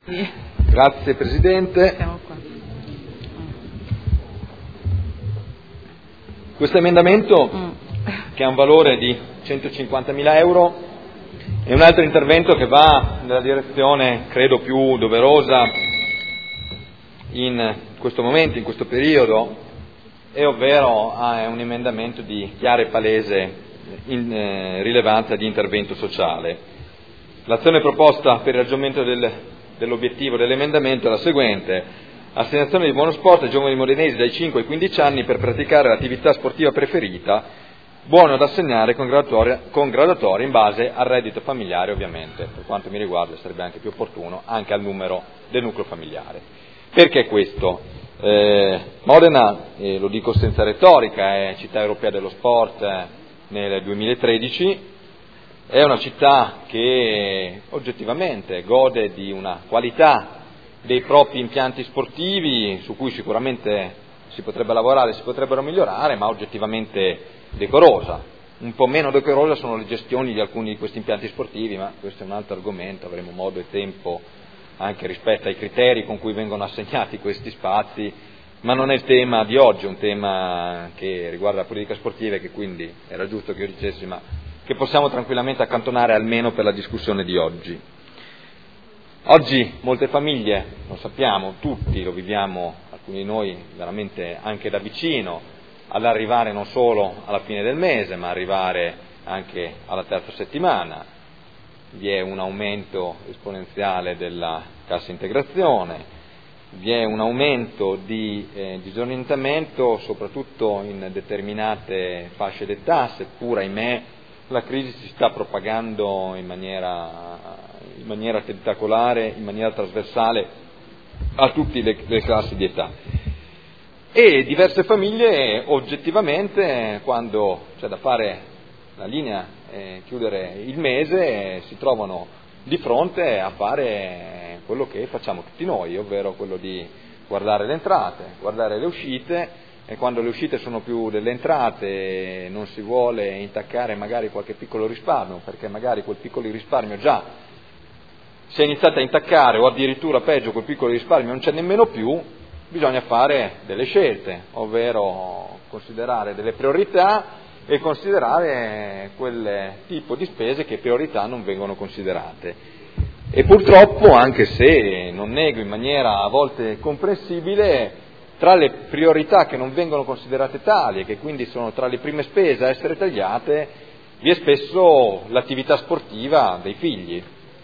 Sì. Grazie Presidente. Siamo qua. Questo emendamento, che ha un valore di 150.000 euro, è un altro intervento che va nella direzione, credo, più doverosa in questo momento, in questo periodo, e ovvero è un emendamento di chiara e palese rilevanza di intervento sociale. L'azione proposta per il raggiungimento dell'obiettivo dell'emendamento è la seguente: assegnazione di buono sport ai giovani modenesi dai 5 ai 15 anni per praticare l'attività sportiva preferita, buono da assegnare con graduatoria in base al reddito familiare, ovviamente. Per quanto mi riguarda sarebbe anche più opportuno anche al numero del nucleo familiare. Perché questo? Modena, lo dico senza retorica, è città europea dello sport nel 2013, è una città che oggettivamente gode di una qualità dei propri impianti sportivi su cui sicuramente si potrebbe lavorare, si potrebbero migliorare, ma oggettivamente decorosa. Un po' meno decorosa sono le gestioni di alcuni di questi impianti sportivi, ma questo è un altro argomento, avremo modo e tempo anche rispetto ai criteri con cui vengono assegnati questi spazi, ma non è il tema di oggi, è un tema che riguarda la politica sportiva e che quindi era giusto che io dicessi, ma che possiamo tranquillamente accantonare almeno per la discussione di oggi. Oggi molte famiglie, lo sappiamo, tutti lo viviamo, alcuni di noi veramente anche da vicino, all'arrivare non solo alla fine del mese, ma arrivare anche alla terza settimana. Vi è un aumento esponenziale della cassa integrazione, vi è un aumento di disorientamento soprattutto in determinate fasce d'età, seppur ahimè la crisi si sta propagando in maniera tentacolare, in maniera trasversale a tutte le classi di età. E diverse famiglie oggettivamente, quando c'è da fare la linea e chiudere il mese, si trovano di fronte a fare quello che facciamo tutti noi, ovvero quello di guardare le entrate, guardare le uscite, e quando le uscite sono più delle entrate non si vuole intaccare magari qualche piccolo risparmio, perché magari quel piccolo risparmio già si è iniziato a intaccare, o addirittura peggio quel piccolo risparmio non c'è nemmeno più. Bisogna fare delle scelte, ovvero considerare delle priorità e considerare quel tipo di spese che priorità non vengono considerate. E purtroppo, anche se non nego in maniera a volte comprensibile, tra le priorità che non vengono considerate tali e che quindi sono tra le prime spese a essere tagliate, vi è spesso l'attività sportiva dei figli,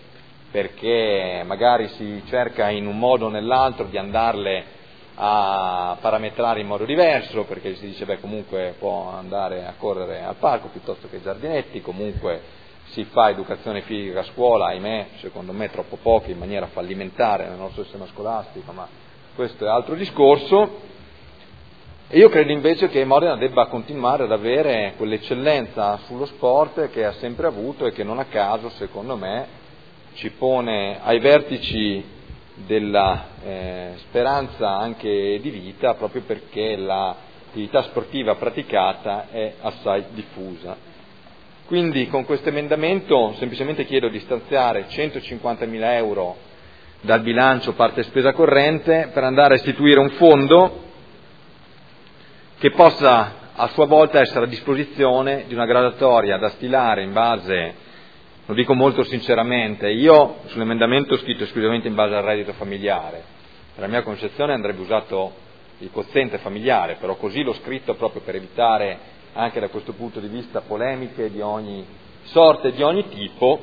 perché magari si cerca in un modo o nell'altro di andarle a parametrare in modo diverso, perché si dice comunque può andare a correre al parco piuttosto che ai giardinetti, comunque si fa educazione fisica a scuola, ahimè, secondo me troppo poco, in maniera fallimentare nel nostro sistema scolastico, ma questo è altro discorso. E io credo invece che Modena debba continuare ad avere quell'eccellenza sullo sport che ha sempre avuto e che non a caso, secondo me, ci pone ai vertici della speranza anche di vita, proprio perché l'attività sportiva praticata è assai diffusa. Quindi con questo emendamento semplicemente chiedo di stanziare 150.000 euro dal bilancio parte spesa corrente per andare a istituire un fondo che possa a sua volta essere a disposizione di una graduatoria da stilare in base, lo dico molto sinceramente, io sull'emendamento ho scritto esclusivamente in base al reddito familiare, per la mia concezione andrebbe usato il quoziente familiare, però così l'ho scritto proprio per evitare anche da questo punto di vista polemiche di ogni sorta e di ogni tipo,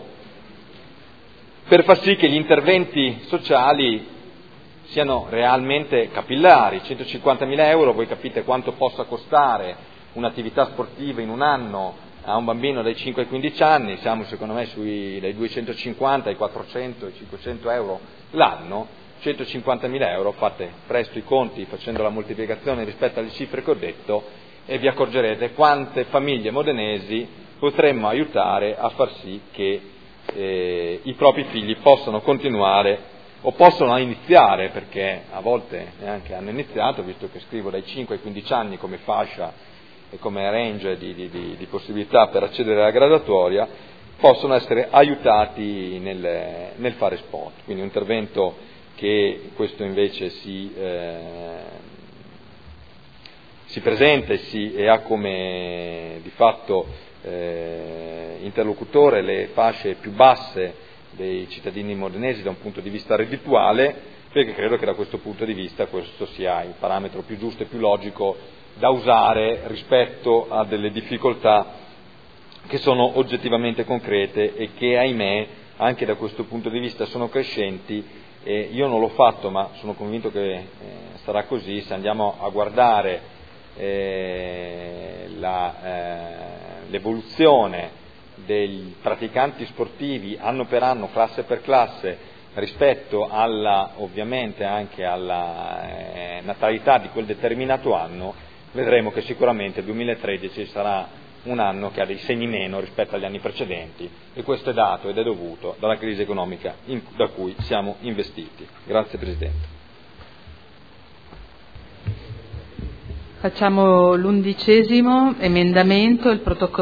per far sì che gli interventi sociali siano realmente capillari. 150.000 euro, voi capite quanto possa costare un'attività sportiva in un anno a un bambino dai 5 ai 15 anni, siamo secondo me dai 250 ai 400 ai 500 euro l'anno. 150.000 euro, fate presto i conti facendo la moltiplicazione rispetto alle cifre che ho detto e vi accorgerete quante famiglie modenesi potremmo aiutare a far sì che i propri figli possano continuare o possono iniziare, perché a volte neanche hanno iniziato, visto che scrivo dai 5 ai 15 anni come fascia e come range di possibilità per accedere alla graduatoria, possono essere aiutati nel fare sport. Quindi un intervento che questo invece si presenta e ha come di fatto interlocutore le fasce più basse dei cittadini modenesi da un punto di vista reddituale, perché credo che da questo punto di vista questo sia il parametro più giusto e più logico da usare rispetto a delle difficoltà che sono oggettivamente concrete e che, ahimè, anche da questo punto di vista sono crescenti. Io non l'ho fatto, ma sono convinto che sarà così. Se andiamo a guardare l'evoluzione dei praticanti sportivi anno per anno, classe per classe, rispetto ovviamente anche alla natalità di quel determinato anno, vedremo che sicuramente il 2013 sarà un anno che ha dei segni meno rispetto agli anni precedenti, e questo è dato ed è dovuto dalla crisi economica da cui siamo investiti. Grazie Presidente. Facciamo l'11° emendamento, il protocollo